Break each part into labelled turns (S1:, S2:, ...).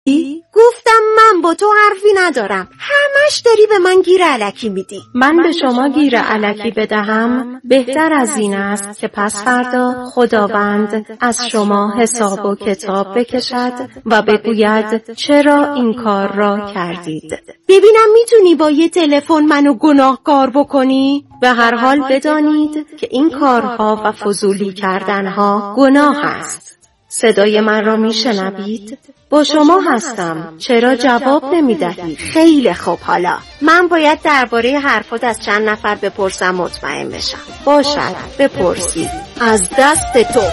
S1: گفتم من با تو حرفی ندارم، همش داری به من گیر الکی میدی.
S2: من به شما گیر الکی بدهم بهتر از این است که پس فردا خداوند از شما حساب و کتاب بکشد و بگوید چرا این کار را کردید.
S1: ببینم میتونی با یه تلفن منو گناهکار بکنی؟
S2: به هر حال بدانید که این کارها و فضولی کردنها گناه است. صدای من را میشنوید؟ با شما هستم. چرا جواب نمیدهید؟
S1: خیلی خوب، حالا من باید درباره حرفات از چند نفر بپرسم مطمئن بشم.
S2: باشد، بپرسید.
S1: از دست تو.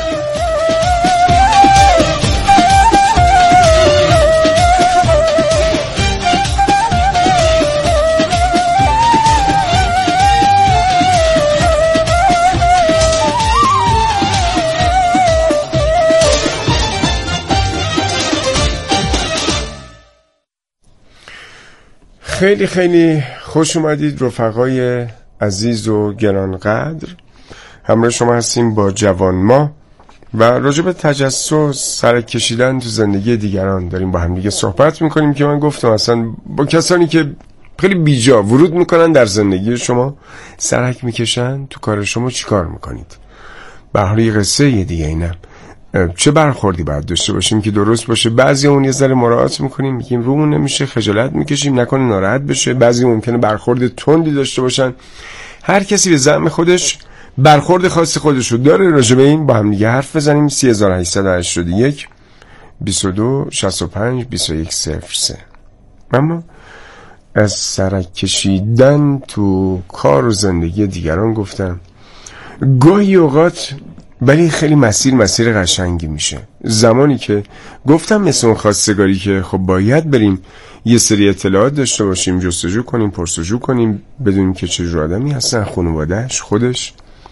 S3: خیلی خیلی خوش اومدید رفقای عزیز و گرانقدر. همراه شما هستیم با جوان ما و راجع به تجسس، سرک کشیدن تو زندگی دیگران داریم با هم دیگه صحبت میکنیم که من گفتم اصلا با کسانی که خیلی بیجا ورود میکنن در زندگی شما، سرک میکشن تو کار شما، چی کار میکنید؟ به هر حال یه قصه یه دیگه اینم چه برخوردی باید داشته باشیم که درست باشه. بعضی اون یه ذره مراعات میکنیم، میگیم رومون نمیشه، خجالت میکشیم نکنه ناراحت بشه. بعضی ممکنه برخورد تندی داشته باشن. هر کسی به زعم خودش برخورد خاص خودشو داره. راجع به این با هم دیگه حرف بزنیم. 3881 22 65 21 03. اما از سرک کشیدن تو کار و زندگی دیگران گفتم. گاهی اوقات ولی خیلی مسیر قشنگی میشه. زمانی که گفتم مثل اون خواستگاری که خب باید بریم یه سری اطلاعات داشته باشیم، جستجو کنیم، پرسجو کنیم، بدونیم که چه جور آدمی هستن، خانواده‌اش، خودش.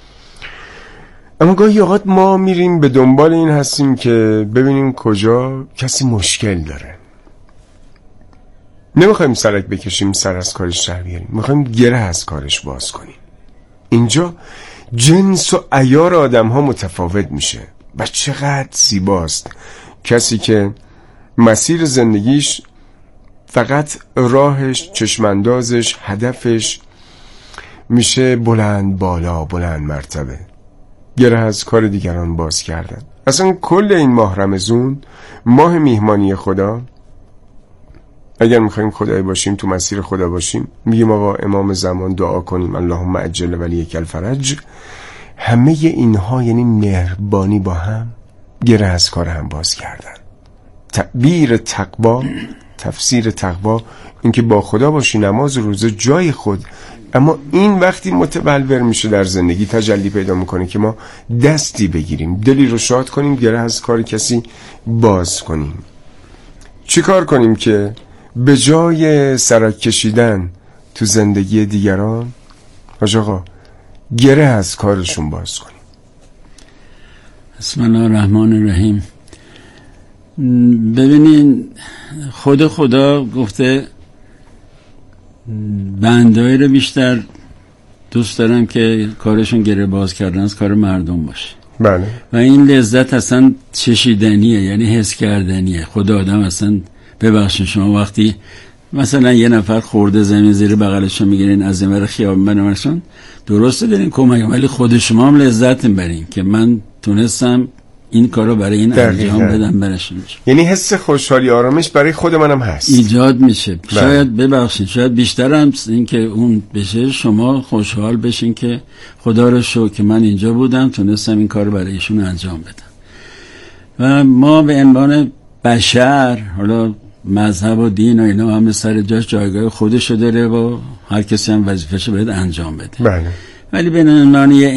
S3: اما گاهی اوقات ما میریم به دنبال این هستیم که ببینیم کجا کسی مشکل داره. نمیخوایم سرک بکشیم، سر از کارش در بیاریم، میخوایم گره از کارش باز کنیم. اینجا جنس و عیار آدم ها متفاوت میشه و چقدر زیباست کسی که مسیر زندگیش فقط راهش، چشماندازش، هدفش میشه بلند بالا، بلند مرتبه، گره از کار دیگران باز کردن. اصلا کل این ماه رمضان، ماه میهمانی خدا، اگر میخوایم خدای باشیم، تو مسیر خدا باشیم، میگیم آقا امام زمان دعا کنیم اللهم عجل ولیک الفرج. همه اینها یعنی مهربانی با هم، گره از کار هم باز کردن. تعبیر تقوا، تفسیر تقوا این که با خدا باشی، نماز روزه جای خود. اما این وقتی متبلور میشه در زندگی، تجلی پیدا میکنه که ما دستی بگیریم، دلی رو شاد کنیم، گره از کار کسی باز کنیم. چی کار کنیم که به جای سرک کشیدن تو زندگی دیگران، حاج آقا، گره از کارشون باز کنیم؟
S4: بسم الله الرحمن الرحیم. ببینین خدا گفته بندهایی رو بیشتر دوست دارم که کارشون گره باز کردن از کار مردم باشه.
S3: بله.
S4: و این لذت اصلا چشیدنیه، یعنی حس کردنیه. خدا آدم اصلا، ببخشید شما وقتی مثلا یه نفر خورده زمین زیر بغلش میگیرین از این ور خیابون بنوارشون، درسته دارین کمک، ولی خود شما هم لذت میبرین که من تونستم این کارو برای این انجام بدم برشون.
S3: یعنی حس خوشحالی، آرامش برای خود منم هست،
S4: ایجاد میشه. شاید ببخشید شاید بیشتر هم این که اون بشه، شما خوشحال بشین که خدا رو شکر که من اینجا بودم، تونستم این کارو برای ایشون انجام بدم. و ما به عنوان بشر، حالا مذهب و دین و اینا همه سر جاش جایگاه خودشو داره و هر کسی هم وظیفه‌شو باید انجام بده.
S3: بله.
S4: ولی به عنوان یه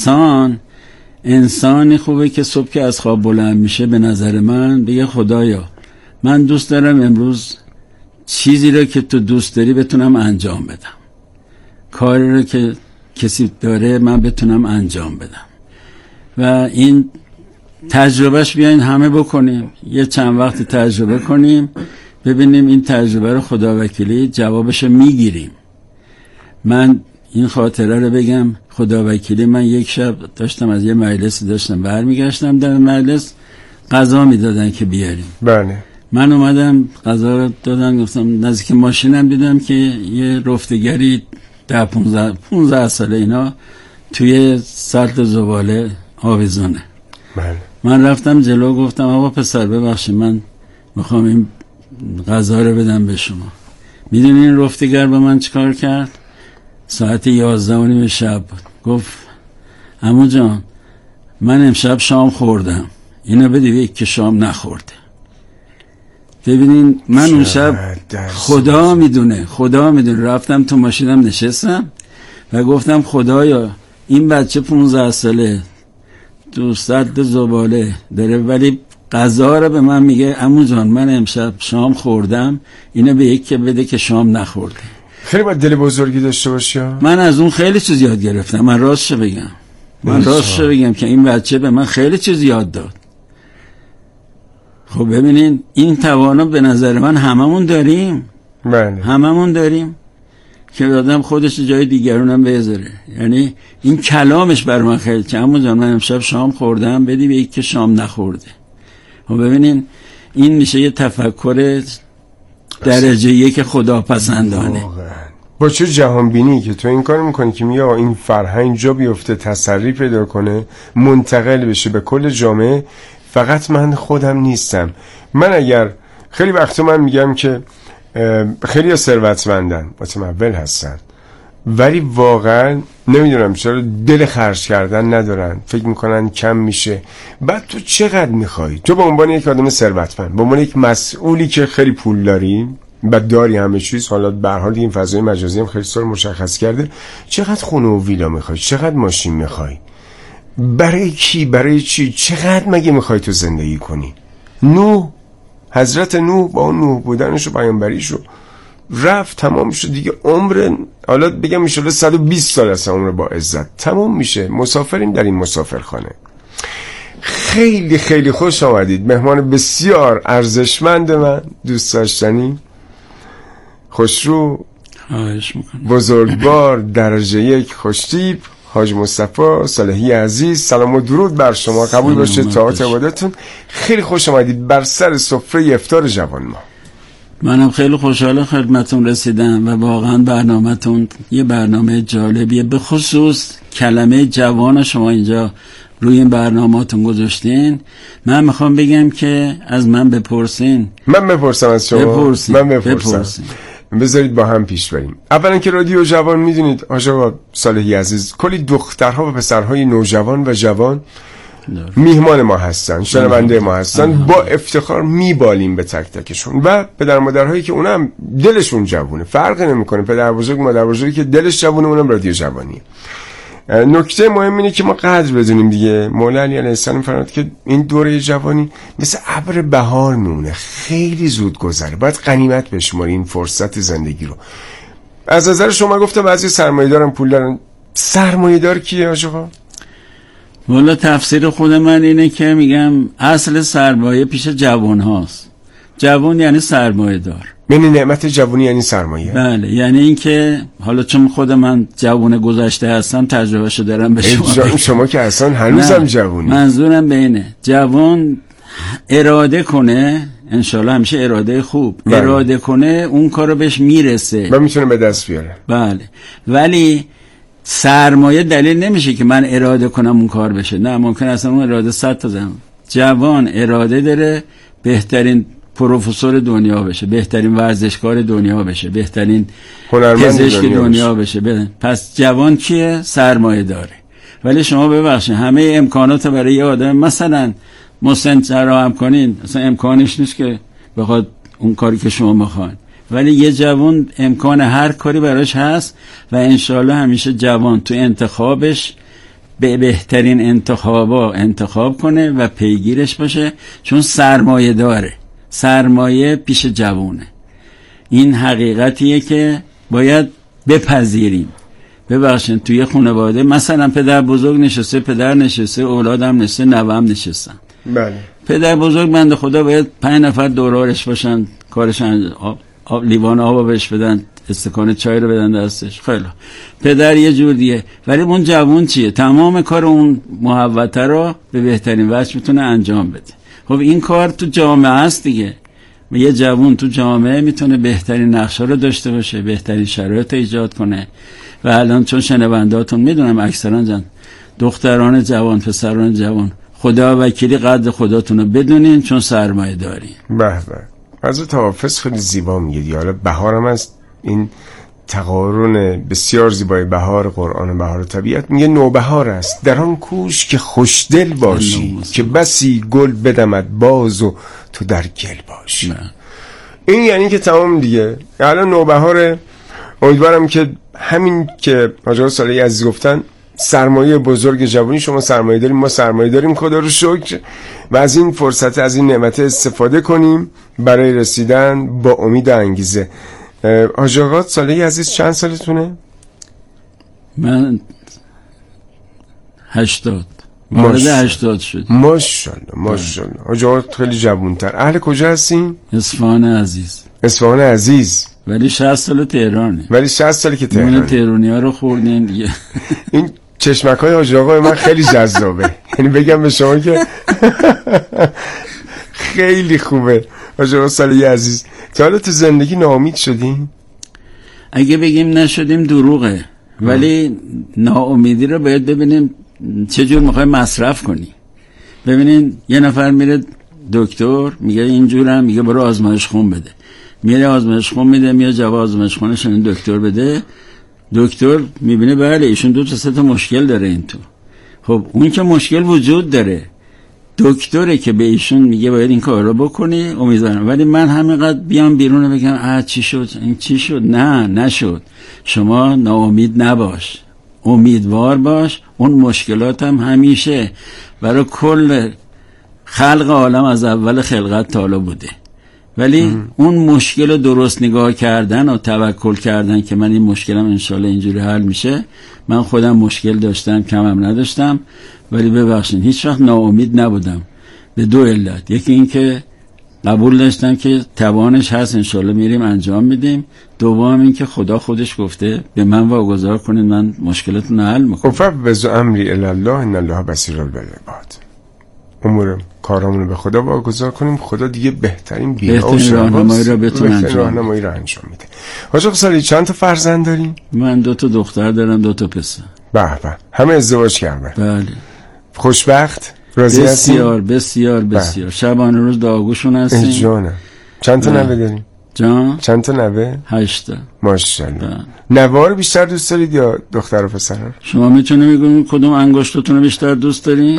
S4: انسانی خوبه که صبح که از خواب بلند میشه به نظر من بگه خدایا من دوست دارم امروز چیزی رو که تو دوست داری بتونم انجام بدم، کاری رو که کسی داره من بتونم انجام بدم. و این تجربهش بیاین همه بکنیم، یه چند وقت تجربه کنیم، ببینیم این تجربه رو خدا وکیلی جوابش میگیریم. من این خاطره رو بگم، خدا وکیلی من یک شب داشتم از یه مجلسی برمیگشتم، در مجلس غذا میدادن که بیاریم.
S3: بله.
S4: من اومدم غذا رو دادن، گفتم نزدیک ماشینم دیدم که یه رفتگری 15 ساله اینا توی سطل زباله آویزونه. من رفتم جلو، گفتم آقا پسر ببخشید من میخوام این غذا رو بدم به شما. میدونی این رفتگر به من چیکار کرد؟ ساعت 11:30 شب بود. گفت عمو جان من امشب شام خوردم، اینو بده که شام نخورده. ببینین من اون شب خدا میدونه رفتم تو ماشینم نشستم و گفتم خدایا این بچه 15 ساله تو سطل زباله داره ولی غذا رو به من میگه عمو جان من امشب شام خوردم، اینو به یک که بده که شام نخورده.
S3: خیلی باید دل بزرگی داشته باشی.
S4: من از اون خیلی چیز یاد گرفتم. من راستش بگم که این بچه به من خیلی چیز یاد داد. خب ببینین این توانا به نظر من هممون داریم.
S3: بله.
S4: هممون داریم که آدم خودش جای دیگرونم بذاره. یعنی این کلامش بر من خیلی که عمو جان من امشب شام خوردم بدی به یک که شام نخورده. خب ببینین این میشه یه تفکر درجه یک خداپسندانه.
S3: با چه جهانبینی که تو این کار میکنی که میگه این فرهنگ جا بیفته، تسری پیدا کنه، منتقل بشه به کل جامعه. فقط من خودم نیستم. من اگر خیلی وقتا من میگم که خیلی ثروتمندن، متمول هستن ولی واقعا نمیدونم چرا دل خرج کردن ندارن، فکر میکنن کم میشه. بعد تو چقدر میخوای؟ تو به عنوان یک آدم ثروتمند، به عنوان یک مسئولی که خیلی پول داری و داری همه چیز، حالا به هر حال این فضای مجازی هم خیلی سال مشخص کرده، چقدر خونه و ویلا میخوای؟ چقدر ماشین میخوای؟ برای کی؟ برای چی؟ چقدر مگه میخوای تو زندگی کنی؟ حضرت نوح با اون نوح بودنش و پیامبریش رو رفت، تمام شد دیگه. عمر حالا بگم میشه 120 سال است عمر با عزت، تمام میشه. مسافریم در این مسافرخانه. خیلی خیلی خوش آمدید، مهمان بسیار ارزشمند من، دوست داشتنی، خوشرو، بزرگوار، درجه 1 خوشتیپ، حاج مصطفی صالحی عزیز. سلام و درود بر شما، قبول باشه طاعت عبادتون. خیلی خوش آمدید بر سر سفره افطار جوان ما.
S4: منم خیلی خوشحال خدمتون رسیدم و واقعا برنامه‌تون یه برنامه جالبیه، به خصوص کلمه جوان شما اینجا روی این برنامه‌تون گذاشتین. من میخوام بگم که از من بپرسین.
S3: من بپرسم از شما؟ من بپرسم. بذارید با هم پیش بریم. اولا که رادیو جوان میدونید آقا صالحی عزیز کلی دخترها و پسرهای نوجوان و جوان میهمان ما هستن، شنونده ما هستن. با افتخار میبالیم به تک تکشون و پدر مادرهایی که اونم دلشون جوونه، فرق نمیکنه پدر بزرگ مادر بزرگی که دلش جوونه اونم رادیو جوانیه. نکته مهم اینه که ما قدر بدونیم دیگه. مولا علی علیه السلام فرمود که این دوره جوانی مثل ابر بهار میمونه، خیلی زود گذره، باید غنیمت بشماری این فرصت زندگی رو. از نظر شما گفتم بعضی سرمایه‌دارن پول دارن، سرمایه‌دار کیه آقا؟
S4: والا تفسیر خود من اینه که میگم اصل سرمایه پیش جوان هاست. جوان یعنی سرمایه دار،
S3: یعنی نعمت جوانی یعنی سرمایه.
S4: بله، یعنی این که حالا چون خود من جوان گذشته هستم تجربهشو دارم به شما.
S3: شما که اصلا هنوزم جوانی.
S4: منظورم به اینه جوان اراده کنه، انشالله همیشه اراده خوب. بله. اراده کنه اون کارو بهش میرسه
S3: و میتونه به دست بیاره.
S4: بله، ولی سرمایه دلیل نمیشه که من اراده کنم اون کار بشه. نه، ممکن اصلا اون اراده 100 تا زمان. جوان اراده داره بهترین پروفسور دنیا بشه، بهترین ورزشکار دنیا بشه، بهترین پزشک دنیا بشه. پس جوان کیه؟ سرمایه داره. ولی شما ببخشید همه امکانات برای یه آدم مثلا مسن فراهم کنین، اصلا امکانش نیست که بخواد اون کاری که شما میخواین. ولی یه جوان امکان هر کاری براش هست و انشالله همیشه جوان تو انتخابش به بهترین انتخاب کنه و پیگیرش باشه، چون سرمایه داره. سرمایه پیش جوانه. این حقیقتیه که باید بپذیریم. ببخشید توی خانواده مثلا پدر بزرگ نشسته، پدر نشسته، اولادم نشسته، نوام نشستن.
S3: بله.
S4: پدر بزرگ بنده خدا باید 5 نفر دورارش باشن، کارشان لیوان آب بهش بدن، استکان چای رو بدن دستش. خیلی پدر یه جور دیگه. ولی اون جوان چیه؟ تمام کار اون محوطه رو به بهترین وجه میتونه انجام بده. خب این کار تو جامعه است دیگه. یه جوان تو جامعه میتونه بهترین نقشا رو داشته باشه، بهترین شرایط ایجاد کنه. و الان چون شنوندهاتون میدونم اکثرا جان دختران جوان، پسران جوان، خدا وکیلی قدر خداتون رو بدونین چون سرمایه دارین.
S3: به به. حضرت حافظ خیلی زیبا میگه، حالا بهارم از این تقارن بسیار زیبای بهار قرآن و بهار طبیعت، میگه نوبهار است در آن کوش که خوشدل باشی که بسی گل بدمد باز و تو در گل باشی. این یعنی که تمام دیگه الان نوبهاره. امیدوارم که همین که حاج صالحی عزیز گفتن، سرمایه بزرگ جوانی، شما سرمایه داریم، ما سرمایه داریم، خدا رو شکر، و از این فرصت، از این نعمت استفاده کنیم برای رسیدن با امید و انگیزه. حاج صالحی عزیز چند سالتونه؟
S4: من 80 وارد 80 شد.
S3: ماشاءالله ماشاءالله. حاج خیلی جوان‌تر. اهل کجا هستین؟
S4: اصفهان عزیز.
S3: اصفهان عزیز.
S4: ولی 60 سال تهرانه.
S3: ولی 60 سالی که تهرانه.
S4: من تهرانی‌ها رو خوردیم دیگه.
S3: این چشمک‌های حاج آقا من خیلی جذابه. یعنی بگم به شما که خیلی خوبه. حاج صالحی عزیز، تا حالا تو زندگی ناامید شدین؟
S4: اگه بگیم نشدیم دروغه، ولی ناامیدی رو باید ببینیم چجور میخوای مصرف کنی. ببینین یه نفر میره دکتر میگه اینجورم، میگه برو آزمایش خون بده، میره آزمایش خون میده، میاد جواب آزمایش خونش این دکتر بده، دکتر میبینه بله ایشون 2 تا 3 تا مشکل داره این تو. خب اون که مشکل وجود داره، دکتره که به ایشون میگه باید این کار رو بکنی، امیدوارم. ولی من همینقدر بیام بیرون و بگم چی شد این چی شد، نه نشد. شما ناامید نباش، امیدوار باش. اون مشکلات هم همیشه برای کل خلق عالم از اول خلقت تا حالا بوده، ولی اون مشکل رو درست نگاه کردن و توکل کردن که من این مشکلم انشالله اینجوری حل میشه. من خودم مشکل داشتم، کمم نداشتم، ولی ببخشید هیچ وقت ناامید نبودم به 2 علت. یکی این که قبول داشتم که توانش هست، انشالله میریم انجام میدیم. دوم این که خدا خودش گفته به من واگذار کنید، من مشکلتون رو حل میکنم.
S3: ففوض امری الی الله ان الله بصیر بالعباد. امور کارامونو به خدا واگذار کنیم، خدا دیگه بهترین
S4: راهنمایی رو بتونه
S3: انجام میده. حاج صالحی چند تا فرزند دارین؟
S4: من 2 تا دختر دارم، 2 تا پسر.
S3: به به. همه ازدواج کردن؟
S4: بله.
S3: خوشبخت؟ راضی هستین؟
S4: بسیار بسیار بسیار. شبانه روز دعاگوشون هستیم.
S3: جانم. چند تا نوه دارین؟
S4: جان؟
S3: چند تا نوه؟
S4: 8 تا.
S3: ماشاءالله. نوه رو بیشتر دوست دارید یا دختر و پسر؟
S4: شما میتونید بگید کدوم انگشتتون رو بیشتر دوست دارین؟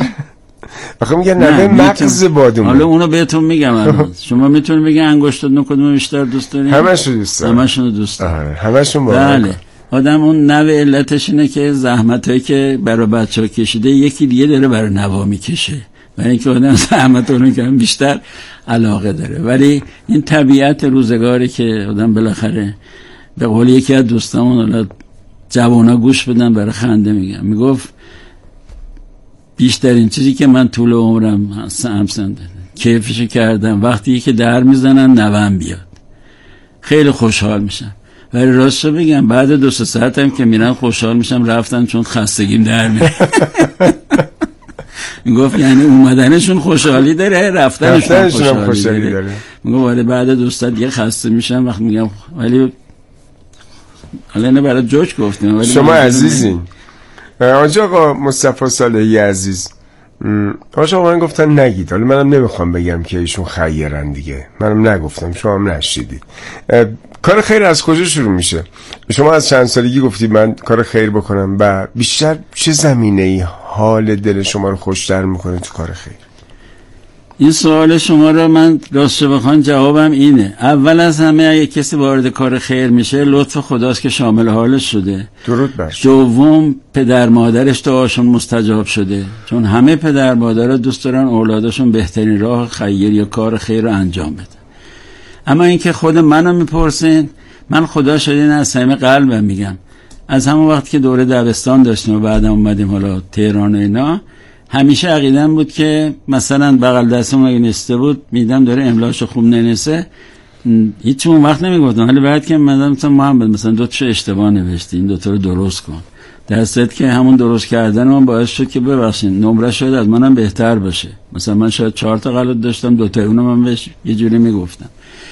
S3: آخه میگه نوه مغز بادوم.
S4: حالا اونو بهتون میگم الان. شما میتونید بگید انگشتتون کدوم بیشتر دوست دارین؟
S3: همشون دوست دارم.
S4: همشون دوست دارم.
S3: همشون
S4: بله. آدم اون نوه علتش اینه که زحمتایی که برای بچه‌ها کشیده یکی دیگه داره برای نوا میکشه، برای اینکه آدم زحمت اون که بیشتر علاقه داره. ولی این طبیعت روزگاری که آدم بالاخره، به قول یکی از دوستامون، حالا جوانا گوش بدن برای خنده میگم، میگفت بیشترین چیزی که من طول عمرم همسنده کیفش کردم وقتی که در میزنن نوام بیاد، خیلی خوشحال میشم. ولی راستش بگم بعد 2 ساعت هم که میرم خوشحال میشم رفتن، چون خستگیم در میاد. میگفت یعنی اومدنشون خوشحالی داره، رفتنشون خوشحالی داره. میگفت ولی بعد 2 ساعت دیگه خسته میشم. وقت میگم ولی حالا اینه برای جوک گفتیم.
S3: شما عزیزین. حاج آقا مصطفی صالحی عزیز، حاج آقا من گفتن نگید، حالا منم نمیخوام بگم که ایشون خیرن دیگه، منم نگفتم، شما هم نشیدید. کار خیر از کجا شروع میشه؟ شما از چند سالگی گفتید من کار خیر بکنم، و بیشتر چه زمینه‌ای حال دل شما رو خوشتر میکنه تو کار خیر؟
S4: این سوال شما رو من راستش بخوام جوابم اینه. اول از همه اگه کسی وارد کار خیر میشه لطف خداست که شامل حالش شده.
S3: درود بر.
S4: دوم پدر مادرش دعاشون مستجاب شده، چون همه پدر مادرها دوست دارن اولادشون بهترین راه خیر یا کار خیر رو انجام بدن. اما اینکه خود منو میپرسین، من خدا شده این از صمیم قلبم میگم، از همون وقت که دوره دبستان داشتیم و بعدم اومدیم حالا تهران و اینا، همیشه عقیدم بود که مثلا بغل دستم اگه نسته بود میدم داره املاشو خوب ننسه، هیچ اون وقت نمیگفتم. ولی بعد که مثلا محمد مثلا 2 تا اشتباه نوشتی، این 2 تا رو درست کن، در صورتی که همون درست کردن من باعث شد که ببخشید نمره شاید از منم بهتر باشه. مثلا من شاید 4 تا غلط داشتم، 2 تا اونم من بهش یه جوری میگفتم.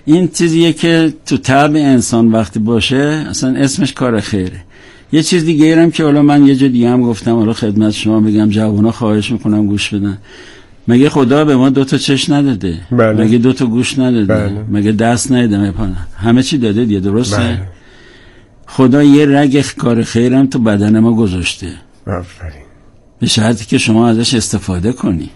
S4: این چیزیه که تو طبع انسان وقتی باشه اصلا اسمش کار خیره. یه چیز دیگه ایرم که حالا من یه جا دیگه هم گفتم، حالا خدمت شما بگم، جوونا خواهش میکنم گوش بدن. مگه خدا به ما 2 تا چشم نداده؟
S3: بله.
S4: مگه 2 تا گوش نداده؟
S3: بله.
S4: مگه دست نداده؟ همه چی داده دیگه، درسته؟
S3: بله.
S4: خدا یه رگ کار خیرم تو بدن ما گذاشته.
S3: آفرین.
S4: به شرطی که شما ازش استفاده کنی.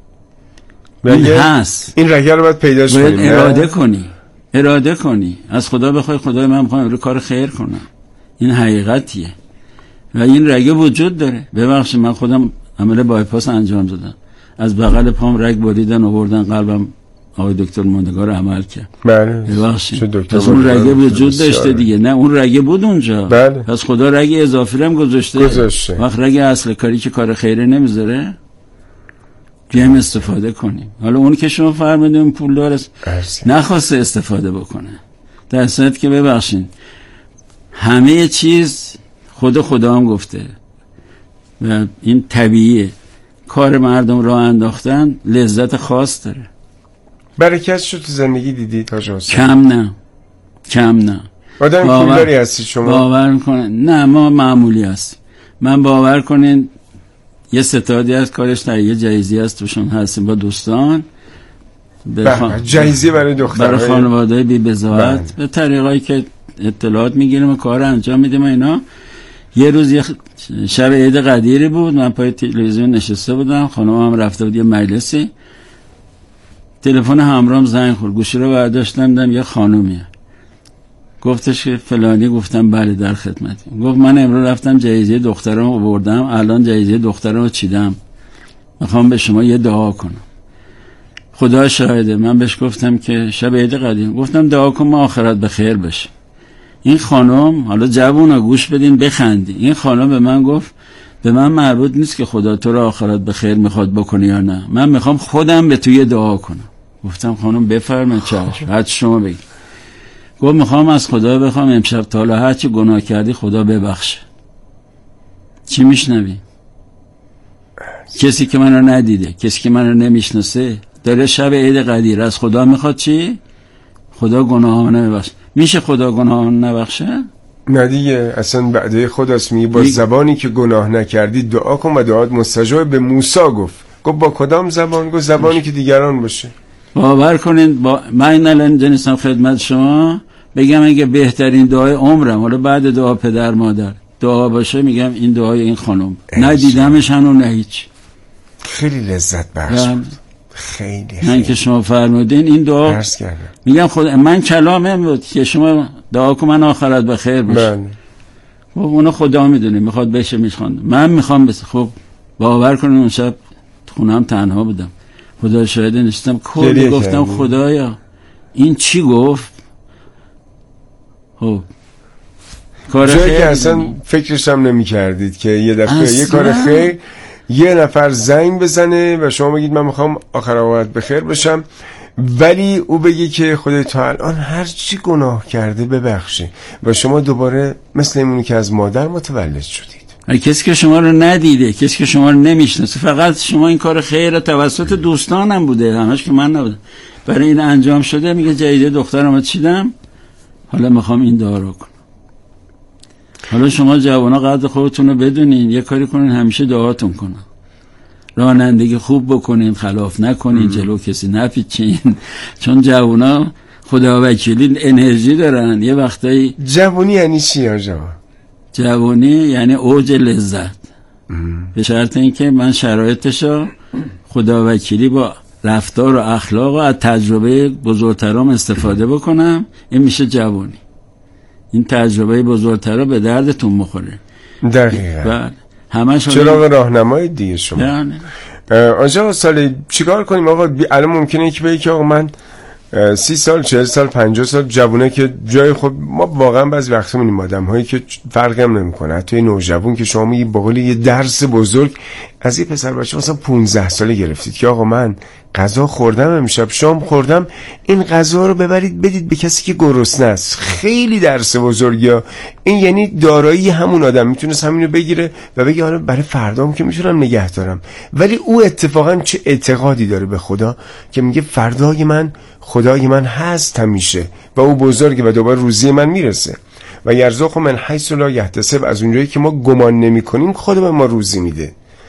S4: این هست.
S3: این رگ رو باید پیداش کنیم.
S4: باید اراده کنی. از خدا بخوای خدای من میخوام امروز کار خیر کنم. این حقیقتیه. و این رگ وجود داره. ببخشید من خودم عمل بایپاس انجام دادم. از بغل پام رگ بریدن آوردن قلبم آقای دکتر موندگار عمل کرد.
S3: بله.
S4: ببخشید. پس اون رگ وجود داشته دیگه. نه اون رگ بود اونجا.
S3: بله.
S4: پس خدا رگ اضافی هم گذاشته. وقت رگ اصل کاری که کار خیره نمیذاره بیایم استفاده کنیم. حالا اون که شما فرمودین پولدار است نخواسته استفاده بکنه، در صورتی که ببخشید همه چیز خدا هم گفته و این طبیعیه. کار مردم راه انداختن لذت خاص داره.
S3: برکتش رو تو زندگی دیدید حاج حسین؟
S4: کم نه.
S3: آدم پولداری هستی شما؟ باور
S4: میکنن نه ما معمولی هستیم. من باور کنین یه ستادی از کارش تهیه جایزی هست توشون هستیم با دوستان
S3: جایزی برای دخترها،
S4: برای خانواده بی بضاعت به طریقایی که اطلاعات میگیریم و کار انجام میدیم و اینا. یه روز یه شب عید قدیری بود، من پای تلویزیون نشسته بودم، خانمم رفته بود یه مجلسی، تلفن همراهم زنگ خورد، گوشی رو برداشتم دیدم یه خانومیه، گفتش که فلانی. گفتم بله در خدمتم. گفت من امروز رفتم جایزه دخترم رو بردم، الان جایزه دخترم رو چیدم، میخوام به شما یه دعا کنم. خدا شاهده من بهش گفتم که شب عید قدیم، گفتم دعا کن ما آخرت به خیر بشه. این خانم، حالا جوونا گوش بدین بخندی، این خانم به من گفت به من مربوط نیست که خدا تو رو آخرت به خیر میخواد بکنی یا نه، من میخوام خودم به تو یه دعا کنم. گفتم خانم بفرمایید چشم، هر شما بگید. گفت میخوام از خدا بخوام امشب تا حالا هر چی گناه کردی خدا ببخشه. چی میشنوی؟ کسی که منو ندیده، کسی که منو نمیشناسه داره شب عید قدیر از خدا میخواد چی؟ خدا گناهانه ببخشه. میشه خدا گناهانه نبخشه؟
S3: نه دیگه، اصلا بعده خداست میگه با زبانی که گناه نکردی دعا کن و دعات مستجاب. به موسی گفت با کدام زبان؟ گفت زبانی که دیگران باشه.
S4: باور کنین من الان جنسم خدمت شما بگم اگه بهترین دعای عمرم، حالا بعد دعا پدر مادر دعا باشه، میگم این دعای این خانم. ندیدمش هنو نه هیچ.
S3: خیلی لذت بخش بود. خیلی
S4: من که شما فرمودین این دعا میگم خدا من کلامم بود که شما دعا کن من آخرت بخیر باشه. خب اونو خدا میدونه میخواد بشه میخواد، من میخوام بشه. خب باور کنین اون شب خونم تنها بودم، خدا شاهده نشستم کلی گفتم خدایا این چی گفت. خب کار خیر
S3: که اصلا فکرش هم نمی کردید که یه دفعه یه کار خیر یه نفر زنگ بزنه و شما بگید من میخوام آخر اوقات بخیر بشم، ولی او بگی که خدای تو الان هر چی گناه کرده ببخشی و شما دوباره مثل اونی که از مادر متولد شدید.
S4: کسی که شما رو ندیده، کسی که شما رو نمیشناسه، فقط شما این کار خیر توسط دوستانم بوده، همش که من نبودم، برای این انجام شده. میگه جایزه دخترم رو چیدم، حالا میخوام این دعا رو کنم. حالا شما جوانا قدر خودتون رو بدونین، یه کاری کنین همیشه دعاتون کنن، رانندگی خوب بکنین، خلاف نکنین، جلو کسی نپیچین، چون جوانا خدا وکیلی انرژی دارن. یه وقتایی
S3: جوانی یعنی چی یا
S4: جوانی یعنی اوج لذت، به شرط اینکه من شرایطشو خدا وکیلی با رفتار و اخلاق و از تجربه بزرگترام استفاده بکنم، این میشه جوانی. این تجربه بزرگترا به دردتون میخوره.
S3: دقیقاً.
S4: همش
S3: چراغ راهنمای دیگه شما. آنجا سال چیکار کنیم آقا؟ الان ممکنه که بگی که آقا من 30 سال 40 سال 50 سال جوونه که جای خود ما واقعا بعضی وقتا میبینیم آدم هایی که فرقی هم نمیکنه، حتی نوجوان که شما میگی با قول یه درس بزرگ از یه پسر بچه مثلا 15 ساله گرفتید که آقا من غذا خوردم، امشب شام خوردم، این غذا رو ببرید بدید به کسی که گرسنه است. خیلی درس بزرگه این، یعنی دارایی همون آدم میتونست همینو بگیره و بگه حالا برای فردام که میتونم نگه دارم، ولی او اتفاقا چه اعتقادی داره به خدا که میگه فردای من خدای من هست همیشه و او بزرگه و دوباره روزی من میرسه و یرزق من حیث لا یحتسب، از اونجایی که ما گمان نمی کنیم خدا به ما روزی میده.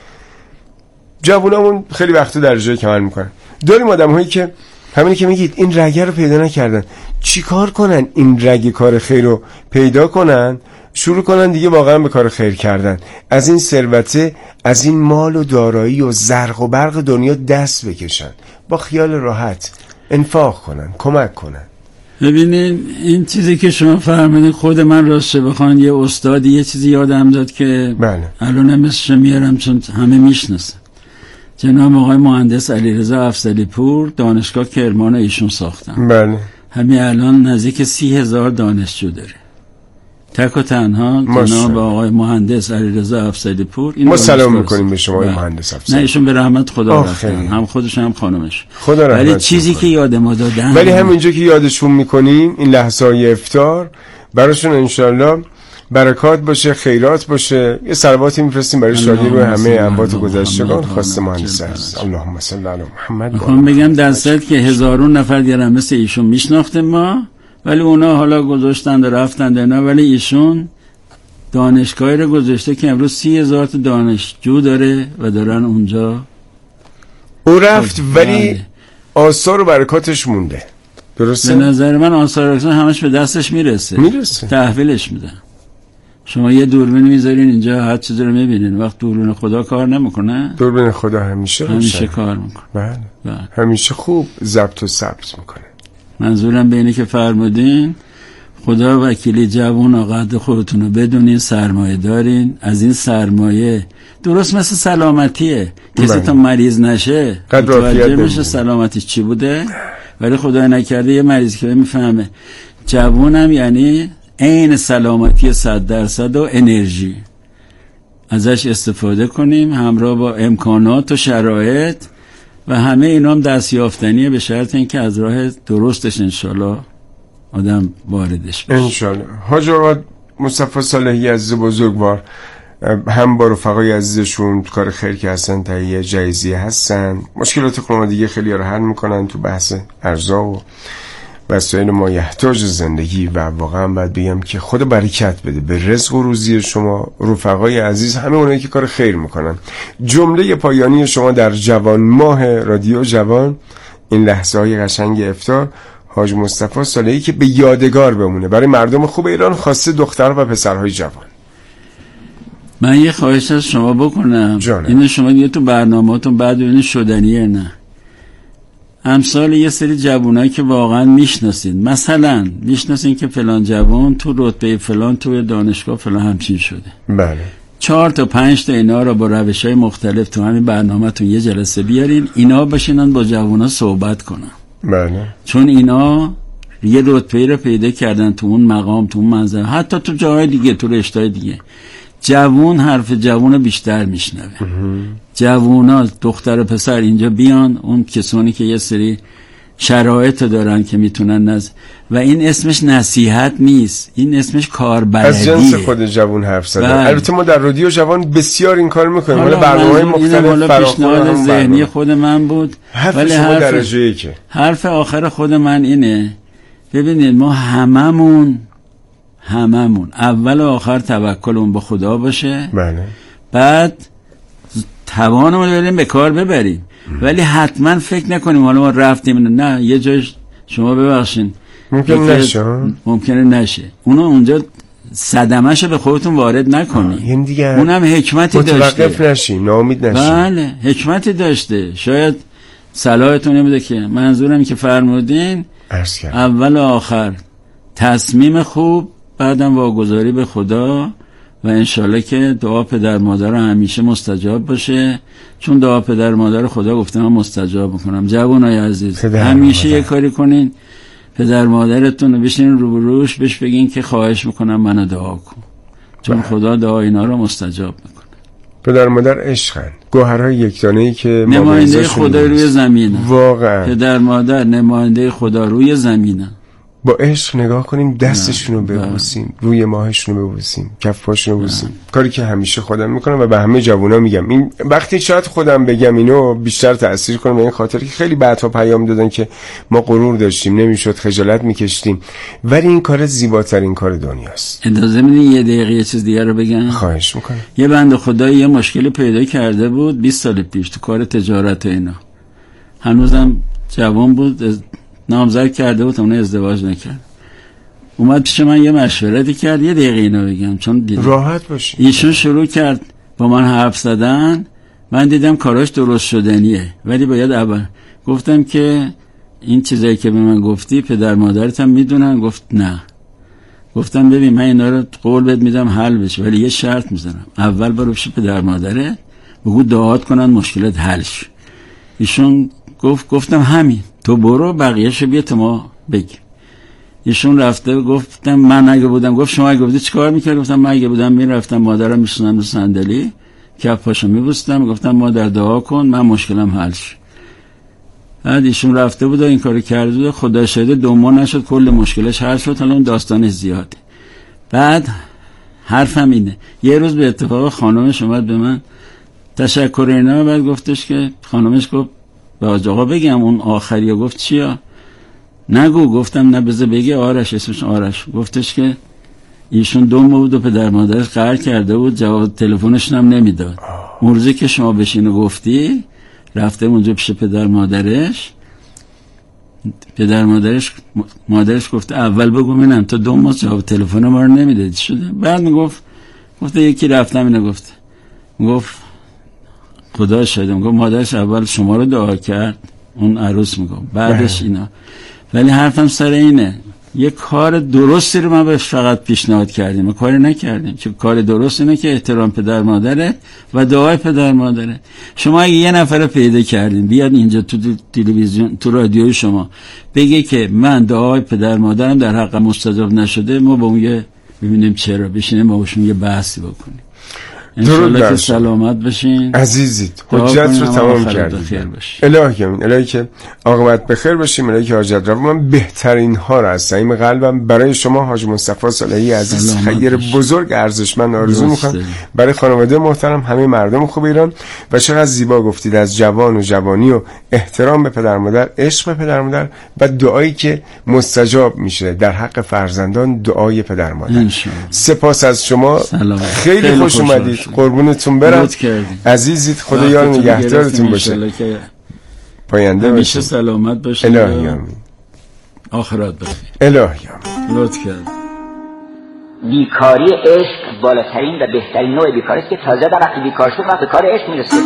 S3: جوونامون خیلی وقتا در جای کمال میکنن. داریم آدم هایی که همینی که میگید این رگه رو پیدا نکردن، چی کار کنن این رگه کار خیر رو پیدا کنن، شروع کنن دیگه واقعا به کار خیر کردن، از این ثروته، از این مال و دارایی و زرق و برق دنیا دست بکشن، با خیال راحت انفاق کنن، کمک کنن.
S4: ببینین این چیزی که شما فرمودین، خود من راستش بخوان یه استادی یه چیزی یادم داد که
S3: بله.
S4: الان مثلش میارم چون همه میشناسن. جناب آقای مهندس علیرضا افضلی پور دانشگاه کرمان ایشون ساختن.
S3: بله.
S4: همین الان نزدیک 30,000 دانشجو داره. تک و تنها جناب آقای مهندس علیرضا افضلی پور.
S3: ما سلام میکنیم به شما مهندس افضلی.
S4: نه ایشون به رحمت خدا رفتن، هم خودش هم خانمش.
S3: خدا رحمت.
S4: ولی چیزی که یاد ما دادن،
S3: ولی همینجا که یادشون میکنیم این لحظه‌های افطار براشون انشالله برکات باشه، خیرات باشه. یه صلواتی میفرستیم برای شادی روی همه اموات گذشتگان. خواست مهندس است. اللهم صل علی محمد.
S4: میخوام بگم در صورتی که هزارون نفر دیگه مثل ایشون میشناختیم ما، ولی اونا حالا گذاشتن و رفتن اینا، ولی ایشون دانشگاهی رو گذاشته که امروز 30,000 تا دانشجو داره و دارن اونجا.
S3: او رفت ولی آثار و برکاتش مونده. درسته؟
S4: به نظر من آثار همش به دستش میرسه. تحویلش میدن. شما یه دوربین میذارین اینجا هر چیزی رو میبینین، وقت دوربین خدا کار نمیکنه؟
S3: دوربین خدا همیشه
S4: کار میکنه.
S3: بله. همیشه خوب ضبط و ثبت میکنه.
S4: منظورم به اینه که فرمودین خدا وکیلی جوون قد خودتون رو بدونین، سرمایه دارین. از این سرمایه درست مثل سلامتیه، کسی تا مریض نشه متوجه میشه سلامتیش چی بوده، ولی خدای نکرده یه مریض که میفهمه. جوونم یعنی عین سلامتی 100% و انرژی، ازش استفاده کنیم همراه با امکانات و شرایط و همه اینا هم دستیافتنیه، به شرط اینکه از راه درستش انشالله آدم واردش بشه
S3: انشالله. حاج آقا مصطفی صالحی عزیز بزرگوار هم با رفقای عزیزشون کار خیر که هستن تهیه جایزیه هستن، مشکلات خانواده دیگه خیلی رو حل میکنن تو بحث ارزا و وسایل مایحتاج زندگی و واقعا باید بگم که خدا برکت بده به رزق و روزی شما رفقای عزیز، همه اونایی که کار خیر میکنن. جمله پایانی شما در جوان ماه رادیو جوان، این لحظه های قشنگ افطار، حاج مصطفی صالحی که به یادگار بمونه برای مردم خوب ایران، خاصه دختر و پسرهای جوان.
S4: من یه خواهش از شما بکنم، اینو شما دیگه تو برنامه‌تون بعد این شدنیه، نه امثال یه سری جوانایی که واقعا میشناسید، مثلا میشناسید که فلان جوان تو رتبه فلان توی دانشگاه فلان همچین شده،
S3: بله
S4: 4 تا 5 تا اینا رو با روش‌های مختلف تو همین برنامه‌تون یه جلسه بیارین، اینا بشینن با جوونا صحبت کنن.
S3: بله.
S4: چون اینا یه رتبه‌ای رو پیدا کردن تو اون مقام، تو اون منظر، حتی تو جاهای دیگه، تو رشته‌های دیگه. جوون حرف جوون بیشتر میشنوه. جوونا دختر و پسر اینجا بیان، اون کسانی که یه سری شرایط دارن که میتونن و این اسمش نصیحت نیست، این اسمش کاربلدیه.
S3: از جنس خود جوون حرف زدن. البته ما در رادیو جوان بسیار این کار میکنیم، حالا برنامه‌های مختلف
S4: پیشنهاد ذهنی خود من بود،
S3: ولی شما درجه‌ای که
S4: حرف آخر خود من اینه، ببینید ما هممون اول و آخر توکلمون به خدا باشه.
S3: بله.
S4: بعد توانمون بریم به کار ببریم، ولی حتما فکر نکنیم حالا ما رفتیم نه یه جایش شما ببخشین ممکنه نشه، اونجا صدمه‌شو به خودتون وارد نکنی. اونم حکمتی داشته،
S3: متوقف نشین، ناامید نشین.
S4: بله حکمتی داشته، شاید صلاحتون نمیده که منظورم که فرمودین اول و آخر تصمیم خوب، بعدم واگذاری به خدا و انشالله که دعا پدر مادر همیشه مستجاب باشه، چون دعا پدر مادر خدا گفته من مستجاب میکنم. جوانای عزیز همیشه یه کاری کنین، پدر مادرتون رو بشینین روبروش بهش بگین که خواهش میکنم منو دعا کن، چون خدا دعا اینا رو مستجاب میکنه.
S3: پدر مادر عشقن، گوهرهای یکدانه‌ای که
S4: نماینده خدا روی زمینه.
S3: واقعا
S4: پدر مادر نماینده خدا روی زمینه.
S3: با عشق نگاه کنیم، دستشون رو ببوسیم، روی ماهشون رو ببوسیم، کف پاشون رو ببوسیم. کاری که همیشه خودم میکنم و به همه جوونا میگم. این وقتی شاید خودم بگم اینو بیشتر تأثیر کنه، به این خاطر که خیلی بعدها پیام دادن که ما غرور داشتیم، نمیشد، خجالت میکشتیم، ولی این کار زیباترین کار دنیاست.
S4: اجازه میدین یه دقیقه یه چیز دیگه رو بگم؟
S3: خواهش میکنم.
S4: یه بنده خدایی یه مشکلی پیدا کرده بود 20 سال پیش تو کار تجارت اینا، هنوزم جوان بود، نامزد کرده بود، اون ازدواج نکرد. اومد پیش من یه مشورتی کرد، یه دقیقه اینو بگم چون
S3: راحت باشی.
S4: ایشون شروع کرد با من حرف زدن، من دیدم کاراش درست شدنیه، ولی باید اول گفتم که این چیزایی که به من گفتی پدر مادرت هم میدونن؟ گفت نه. گفتم ببین من اینا رو قول بهت میدم حل بشه، ولی یه شرط میذارم، اول برو پیش پدر مادرت بگو دعات کنن مشکلت حل شه. ایشون گفتم همین، تو برو بقیه‌شو بیا تو ما بگی. ایشون رفته، گفتم من اگه بودم، گفت شما اگه بودی چیکار می‌کردی؟ گفتم من اگه بودم میرفتم مادرم میشونم رو صندلی، کف پاشو میبوستم، گفتم مادر دعا کن من مشکلم حل شه. بعد ایشون رفته بود و این کارو کرده بود، خدا شاهده 2 ماه نشد کل مشکلش حل شد. حالا اون داستانش زیاده. بعد حرفم اینه، یه روز به اتفاق خانمش اومد به من تشکر اینا، بعد گفتش که خانمش گفت به آقا بگم اون آخریه. گفت چیا؟ نگو. گفتم نه بذار بگه. آرش، اسمش آرش. گفتش که ایشون 2 ماه بود و پدر مادرش قهر کرده بود، جواب تلفنشون هم نمیداد. اون روزی که شما بهش اینو گفتی رفته اونجا پیش پدر مادرش گفته اول بگو منم تا 2 ماه جواب تلفن ما رو نمیدادی شده. بعد گفته یکی رفتم اینو گفت خدا شاهده، گفت مادرش اول شما رو دعا کرد، اون عروس میگم بعدش اینا. ولی حرفم سر اینه، یه کار درستی رو ما بهش فقط پیشنهاد کردیم و کاری نکردیم. چون کار درست اینه که احترام پدر مادرت و دعای پدر مادرت. شما اگه یه نفر پیدا کردین بیاد اینجا تو تلویزیون تو رادیوی شما بگه که من دعای پدر مادرم در حق مستجاب نشده، ما با اون ببینیم چرا، بشینیم با اون یه بحثی بکنیم. انشالله که سلامت بشین
S3: عزیزید. حجت رو تمام کردیم. الهی که عاقبت بخیر باشیم. الهی که حاجت رو من بهترین ها رو از صمیم قلبم برای شما حاج مصطفی صالحی عزیز خیر بزرگ ارزشمند آرزو میکنم، برای خانواده محترم، همه مردم خوب ایران. و چقدر زیبا گفتید از جوان و جوانی و احترام به پدر مادر، عشق به پدر مادر و دعایی که مستجاب میشه در حق فرزندان، دعای پدر مادر. سپاس از شما. خیلی خوش اومدید. قربونتون برم عزیزید. خدا یار نگهدارتون باشه. پاینده باشه.
S4: همیشه سلامت باشه.
S3: الهی آمین.
S4: آخرت بخیر.
S3: الهی آمین.
S4: لطف کرد.
S5: بیکاری عشق بالاترین و بهترین نوع بیکاری است که تازه در وقتی بیکار شد وقت کار عشق میرسه.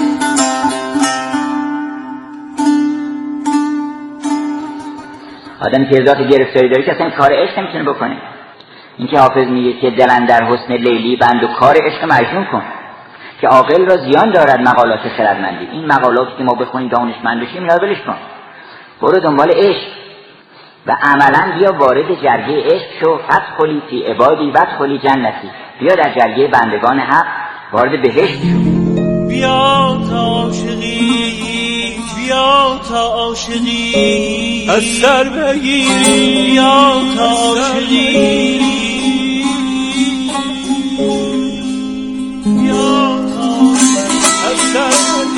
S5: آدمی که ذات گرفتاری داره که اصلا کار عشق نمیتونه بکنه. این که حافظ میگه که دلن در حسن لیلی بند و کار عشق مجنون کن، که عاقل را زیان دارد مقالات خردمندی. این مقالاتی که ما بخونیم دانشمند بشیم اینا رو ولش کن، برو دنبال عشق و عملا بیا وارد جرگه عشق شو. فدخلی فی عبادی وادخلی جنتی، بیا در جرگه بندگان حق وارد بهشت شو.
S6: بیا تا عاشقی، بیا تا عاشقی از سر بگیری، بیا تا عاشقی، بیا تا از سر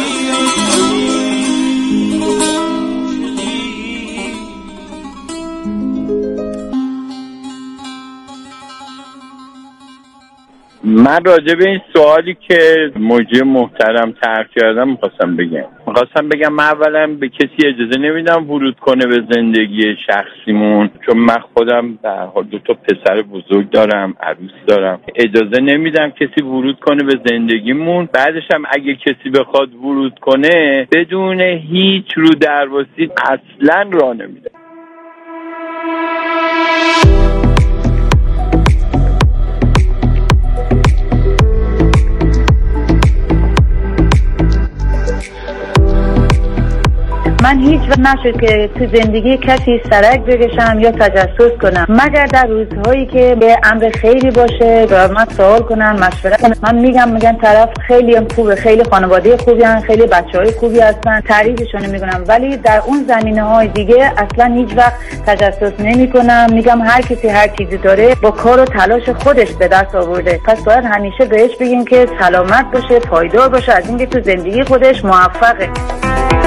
S7: من راجع به این سوالی که مجری محترم طرح کردم میخواستم بگم من اولا به کسی اجازه نمیدم ورود کنه به زندگی شخصیمون، چون من خودم در حال 2 پسر بزرگ دارم، عروس دارم، اجازه نمیدم کسی ورود کنه به زندگیمون. بعدش هم اگه کسی بخواد ورود کنه بدون هیچ رو درواسی اصلا راه نمیده.
S8: من من هیچ وقت نشد که تو زندگی کسی سرک بکشم یا تجسس کنم، مگر در روزهایی که به امر خیری باشه و من سوال کنم، مشورت کنم. من میگن طرف خیلی هم خوبه، خیلی خانواده خوبی هستن، خیلی بچهای خوبی هستن، تعریفشون میکنم، ولی در اون زمینه‌های دیگه اصلا هیچ وقت تجسس نمیکنم. میگم هر کسی هر چیزی داره با کار و تلاش خودش به دست آورده، پس باید همیشه بهش بگیم که سلامت باشه، پایدار باشه، از اینکه تو زندگی خودش موفقه.